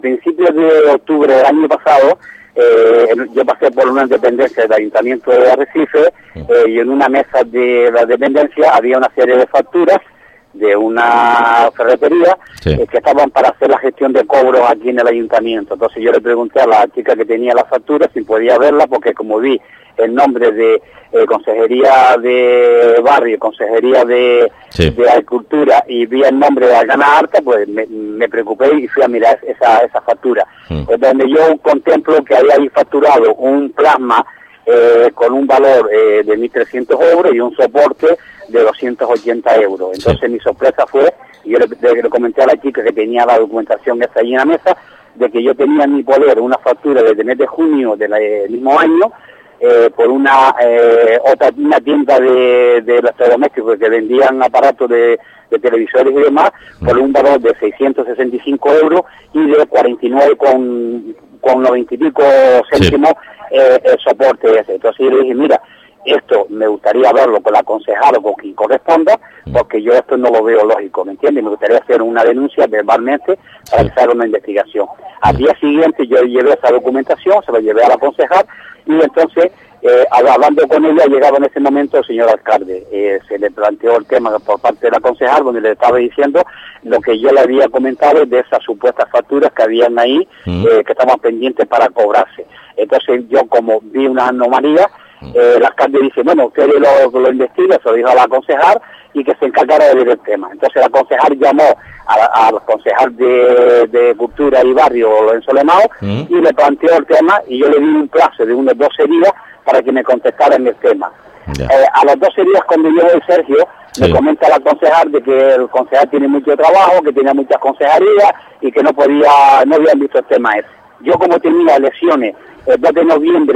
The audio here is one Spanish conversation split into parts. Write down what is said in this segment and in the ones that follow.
principios de octubre del año pasado, yo pasé por una dependencia del Ayuntamiento de Arrecife y en una mesa de la dependencia había una serie de facturas de una ferretería que estaban para hacer la gestión de cobros aquí en el Ayuntamiento. Entonces yo le pregunté a la chica que tenía la factura si podía verla, porque como vi el nombre de Consejería de Barrio, Consejería de Agricultura, y vi el nombre de Algana Arta, pues me preocupé y fui a mirar esa factura. Es donde yo contemplo que había ahí facturado un plasma con un valor de 1.300 euros y un soporte de 280 euros. Entonces mi sorpresa fue, y yo le comenté a la chica que tenía la documentación esa ahí en la mesa, de que yo tenía en mi poder una factura desde el mes de junio del mismo año, por una tienda de electrodomésticos que vendían aparatos de televisores y demás, por un valor de 665 euros y de 49 con 90 y pico céntimos el soporte ese. Entonces yo le dije, mira, esto me gustaría verlo con la concejal o con quien corresponda, porque yo esto no lo veo lógico, ¿me entiendes? Me gustaría hacer una denuncia verbalmente para que se haga una investigación. Al día siguiente yo llevé esa documentación, se la llevé a la concejal, y entonces, hablando con ella, llegaba en ese momento el señor alcalde. Se le planteó el tema por parte de la concejal, donde le estaba diciendo lo que yo le había comentado de esas supuestas facturas que habían ahí, que estaban pendientes para cobrarse. Entonces yo, como vi una anomalía, el alcalde dice, bueno, usted lo investiga, se lo dijo a la concejal, y que se encargara de ver el tema. Entonces la concejal llamó al concejal de Cultura y Barrio, Lorenzo Lemao, y le planteó el tema, y yo le di un plazo de unos 12 días para que me contestara en el tema. A los 12 días, cuando yo voy, Sergio, me comenta la concejal de que el concejal tiene mucho trabajo, que tenía muchas consejerías y que no habían visto el tema ese. Yo, como tenía elecciones el 2 de noviembre,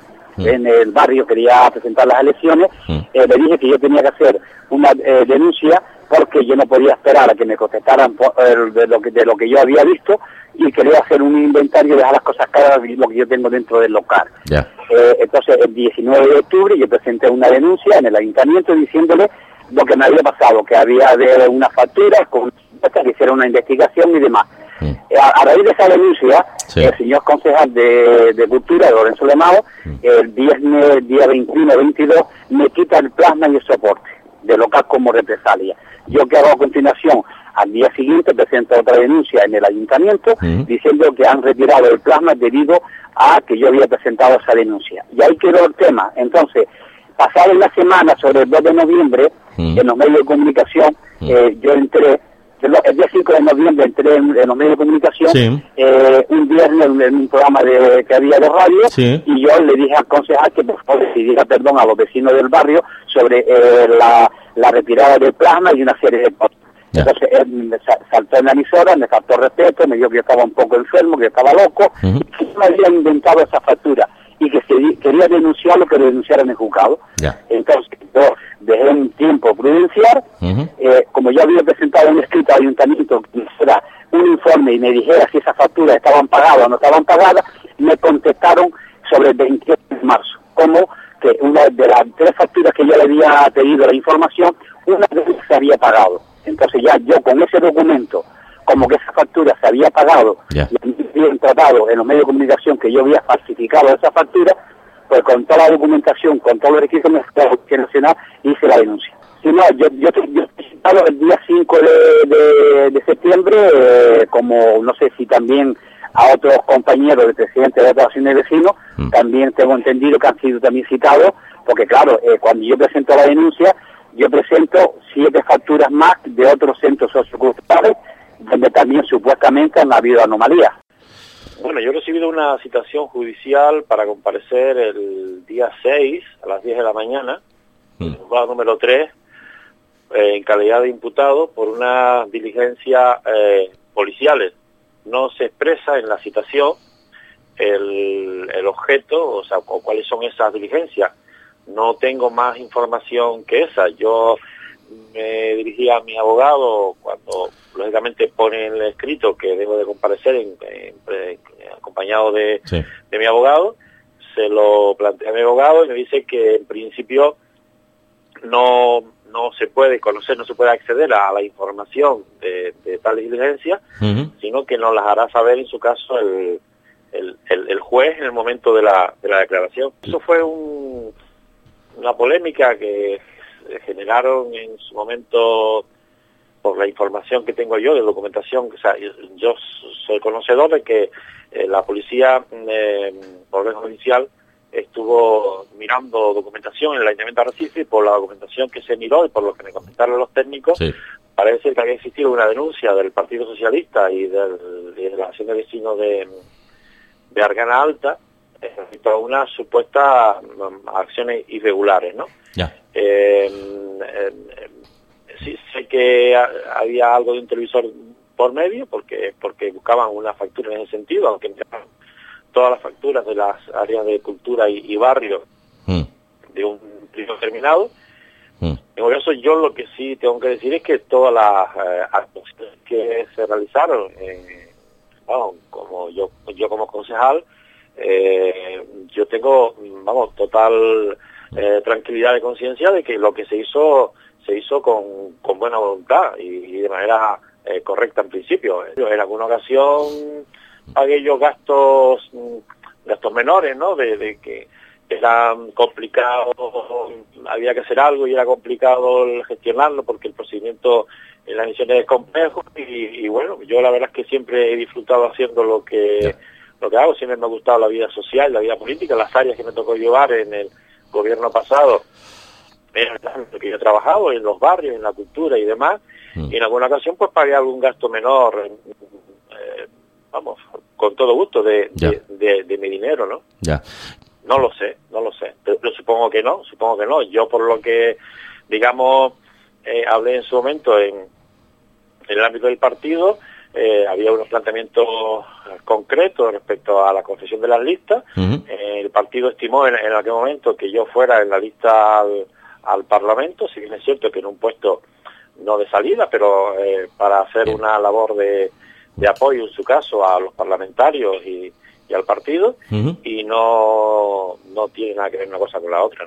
en el barrio, quería presentar las elecciones, le dije que yo tenía que hacer una denuncia, porque yo no podía esperar a que me contestaran de lo que yo había visto, y quería hacer un inventario, dejar las cosas claras de lo que yo tengo dentro del local. Entonces, el 19 de octubre yo presenté una denuncia en el ayuntamiento diciéndole lo que me había pasado, que había de una factura con que hiciera una investigación y demás. A raíz de esa denuncia, el señor concejal de Cultura, Lorenzo Lemao, el viernes, día 21-22, me quita el plasma y el soporte de local como represalia. Yo, que hago a continuación, al día siguiente presento otra denuncia en el ayuntamiento diciendo que han retirado el plasma debido a que yo había presentado esa denuncia. Y ahí quedó el tema. Entonces, pasada una semana, sobre el 2 de noviembre, en los medios de comunicación, yo entré, el día 5 de noviembre entré en los medios de comunicación, un viernes en un programa que había de radio, y yo le dije al concejal que por favor decidiera perdón a los vecinos del barrio sobre la retirada del plasma y una serie de cosas. Entonces él me saltó en la emisora, me faltó respeto, me dijo que yo estaba un poco enfermo, que yo estaba loco, que yo me había inventado esa factura y que quería denunciarlo, que lo denunciara en el juzgado. Entonces yo dejé un tiempo prudencial, como yo había presentado un escrito al ayuntamiento que hiciera un informe y me dijera si esas facturas estaban pagadas o no estaban pagadas, me contestaron sobre el 28 de marzo, como que una de las 3 facturas que yo le había pedido la información, una de ellas se había pagado. Entonces ya yo con ese documento, como que esa factura se había pagado, y habían tratado en los medios de comunicación que yo había falsificado esa factura, pues con toda la documentación, con todos los requisitos, me fui a la Policía Nacional y hice la denuncia. Si no, yo presentado el día 5 de septiembre, como no sé si también a otros compañeros del presidente de la Asociación de Vecinos, también tengo entendido que han sido también citados, porque claro, cuando yo presento la denuncia, yo presento 7 facturas más de otros centros socioculturales, donde también supuestamente han habido anomalías. Bueno, yo he recibido una citación judicial para comparecer el día 6 a las 10 de la mañana, en el juzgado número 3, en calidad de imputado por una diligencia policiales. No se expresa en la citación el objeto, o sea, o cuáles son esas diligencias. No tengo más información que esa. Yo me dirigí a mi abogado cuando, lógicamente, pone en el escrito que debo de comparecer acompañado de mi abogado. Se lo planteé a mi abogado y me dice que, en principio, no no se puede conocer, no se puede acceder a la información de tales diligencias, sino que nos las hará saber en su caso el juez en el momento de la declaración. Eso fue una polémica que generaron en su momento por la información que tengo yo de documentación. O sea, yo soy conocedor de que la policía, por orden judicial, estuvo mirando documentación en el Ayuntamiento de Arrecife, y por la documentación que se miró y por lo que me comentaron los técnicos, sí, parece que había existido una denuncia del Partido Socialista y de la Asociación de Vecinos de Argana Alta respecto a unas supuestas acciones irregulares, ¿no? Ya. Sí, sé que había algo de un televisor por medio, porque buscaban una factura en ese sentido, aunque todas las facturas de las áreas de cultura y barrio de un periodo determinado. En eso yo lo que sí tengo que decir es que todas las actuaciones que se realizaron, como yo como concejal, yo tengo, total tranquilidad de conciencia de que lo que se hizo con buena voluntad y de manera correcta en principio. En alguna ocasión pagué yo gastos menores, ¿no? De que era complicado, había que hacer algo y era complicado gestionarlo porque el procedimiento en las misiones es complejo y bueno, yo la verdad es que siempre he disfrutado haciendo lo que hago. Siempre me ha gustado la vida social, la vida política, las áreas que me tocó llevar en el gobierno pasado, en lo que yo he trabajado, en los barrios, en la cultura y demás, y en alguna ocasión pues pagué algún gasto menor, con todo gusto de mi dinero, ¿no? Ya. No lo sé, pero supongo que no. Yo por lo que, digamos, hablé en su momento en el ámbito del partido, había unos planteamientos concretos respecto a la concesión de las listas. El partido estimó en aquel momento que yo fuera en la lista al Parlamento, si bien es cierto que en un puesto no de salida, pero para hacer una labor de apoyo en su caso a los parlamentarios y al partido, y no tiene nada que ver una cosa con la otra, ¿no?